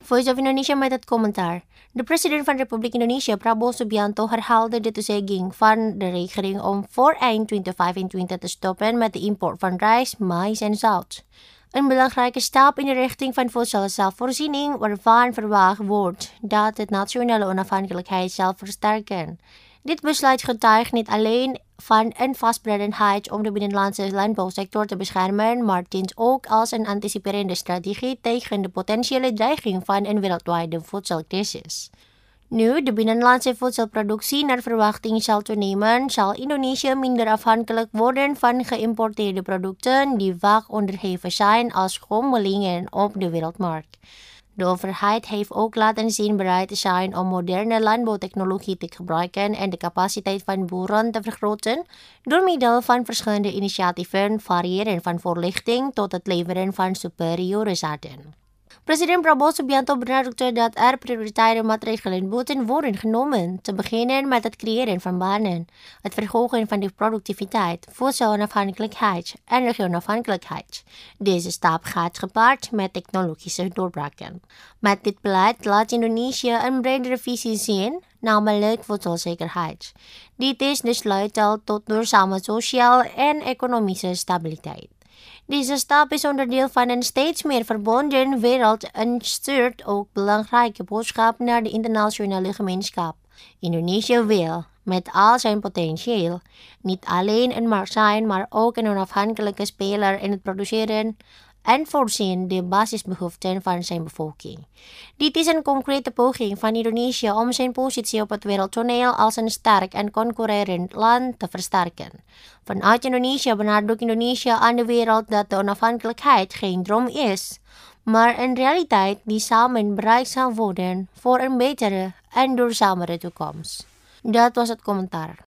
Voice of Indonesia met het commentaar. De president van Republiek Indonesia, Prabowo Subianto, herhaalde de toezegging van de regering om voor eind 2025 te stoppen met de import van rijst, mais en zout. Een belangrijke stap in de richting van voedselzelfvoorziening waarvan verwacht wordt dat het nationale onafhankelijkheid zal versterken. Dit besluit getuigt niet alleen van een vastberadenheid om de binnenlandse landbouwsector te beschermen, maar dient ook als een anticiperende strategie tegen de potentiële dreiging van een wereldwijde voedselcrisis. Nu de binnenlandse voedselproductie naar verwachting zal toenemen, zal Indonesië minder afhankelijk worden van geïmporteerde producten die vaak onderhevig zijn als schommelingen op de wereldmarkt. De overheid heeft ook laten zien bereid te zijn om moderne landbouwtechnologie te gebruiken en de capaciteit van boeren te vergroten door middel van verschillende initiatieven, variëren van voorlichting tot het leveren van superieure zaden. President Prabowo Subianto benadrukte dat er prioritaire maatregelen moeten worden genomen, te beginnen met het creëren van banen, het verhogen van de productiviteit, voedselonafhankelijkheid en regionafhankelijkheid. Deze stap gaat gepaard met technologische doorbraken. Met dit beleid laat Indonesië een bredere visie zien, namelijk voedselzekerheid. Dit is de sleutel tot duurzame sociale en economische stabiliteit. Deze stap is onderdeel van een steeds meer verbonden wereld en stuurt ook belangrijke boodschap naar de internationale gemeenschap. Indonesië wil, met al zijn potentieel, niet alleen een markt zijn, maar ook een onafhankelijke speler in het produceren en voorzien de basisbehoeften van zijn bevolking. Dit is een concrete poging van Indonesië om zijn positie op het wereldtoneel als een sterk en concurrerend land te versterken. Vanuit Indonesië benadrukt Indonesië aan de wereld dat de onafhankelijkheid geen droom is, maar een realiteit die samen bereikt zal worden voor een betere en duurzamere toekomst. Dat was het commentaar.